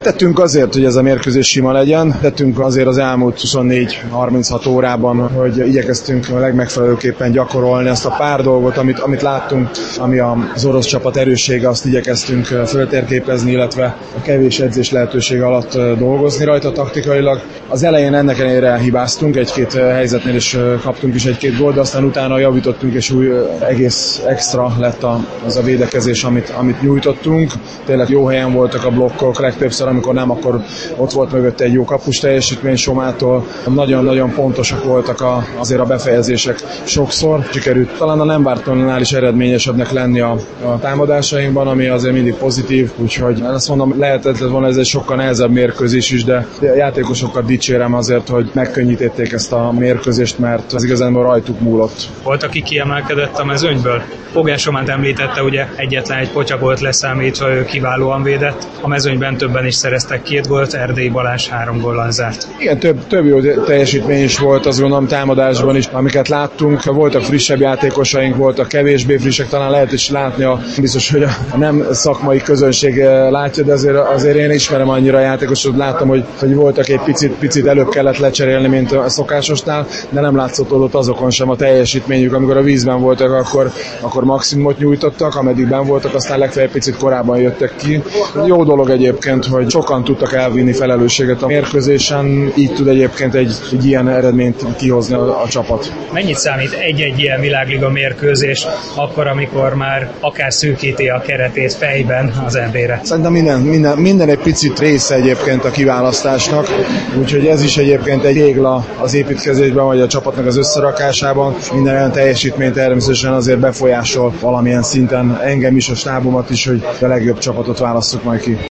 Tettünk azért, hogy ez a mérkőzés sima legyen, tettünk azért az elmúlt 24-36 órában, hogy igyekeztünk a legmegfelelőképpen gyakorolni azt a pár dolgot, amit láttunk, ami az orosz csapat erőssége, azt igyekeztünk föltérképezni, illetve a kevés edzés lehetősége alatt dolgozni rajta taktikailag. Az elején ennek ellenére hibáztunk, egy-két helyzetnél is kaptunk is egy-két gólt, de aztán utána javítottunk, és új egész extra lett az a védekezés, amit nyújtottunk. Tényleg jó helyen voltak a blokkok, legtöbbször, amikor nem, akkor ott volt mögötte egy jó kapus teljesítmény Somától. Nagyon-nagyon pontosak voltak azért a befejezések sokszor. Sikerült talán a nem vártnál is eredményesebbnek lenni a támadásainkban, ami azért mindig pozitív, úgyhogy azt mondom, lehetett volna ez egy sokkal nehezebb mérkőzés is, de a játékosokat dicsérem azért, hogy megkönnyítették ezt a mérkőzést, mert az igazán rajtuk múlott. Volt, aki kiemelkedett a mezőnyből? Fogás Somát említette, ugye egyetlen egy potyagolt leszámítva, ő kiválóan védett. A mezőnyben többen is szereztek 2 gólt, Erdélyi Balázs 3 góllal zárt. Igen, több jó teljesítmény is volt, azt gondolom támadásban is, amiket láttunk. Voltak frissebb játékosaink, voltak kevésbé frissek, talán lehet is látni, biztos, hogy a nem szakmai közönség látja, de azért én ismerem annyira a játékosot, láttam, hogy voltak egy picit előbb kellett lecserélni, mint a szokásosnál, de nem látszott ott azokon sem a teljesítményük. Amikor a vízben voltak, akkor maximumot nyújtottak, ameddig benn voltak, aztán legfeljebb picit korábban jöttek ki. Jó dolog egyébként, hogy sokan tudtak elvinni felelősséget a mérkőzésen, így tud egyébként egy ilyen eredményt kihozni a csapat. Mennyit számít egy-egy ilyen világliga mérkőzés akkor, amikor már akár szűkíti a keretét fejben az EB-re? Szerintem minden egy picit része egyébként a kiválasztásnak, úgyhogy ez is egyébként egy régla az építkezésben, vagy a csapatnak az összerakásában. Minden olyan teljesítmény természetesen azért befolyásol valamilyen szinten engem is, a stábomat is, hogy a legjobb csapatot válasszuk majd ki.